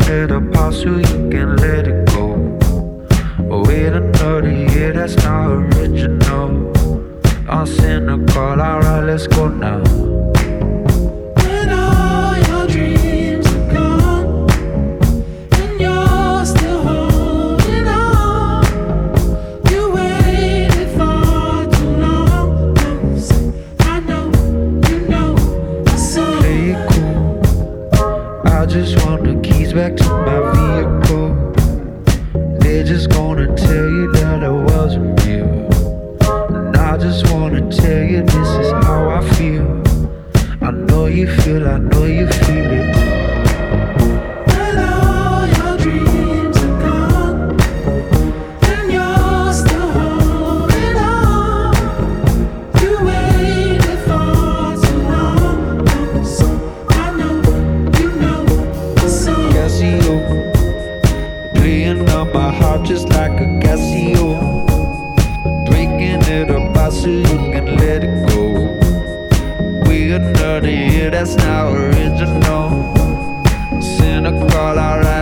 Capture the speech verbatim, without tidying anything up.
it apart so you can let it go. Wait another year, that's not original. I'm cynical, alright, let's go now. When all your dreams are gone and you're still holding on, you waited for too long. Don't say I know, you know the song. Play it cool, I just want the keys back to my vehicle. They're just gonna tell you that I wasn't real. And I just wanna tell you this is how I feel. I know you feel, I know you feel it. When all your dreams are gone and you're still holding on, you waited for too long. So I know, you know the song. Casio, playing on my heart just like a Casio. Breaking it apart so you can let it go. We another year, that's not original. Cynical, alright.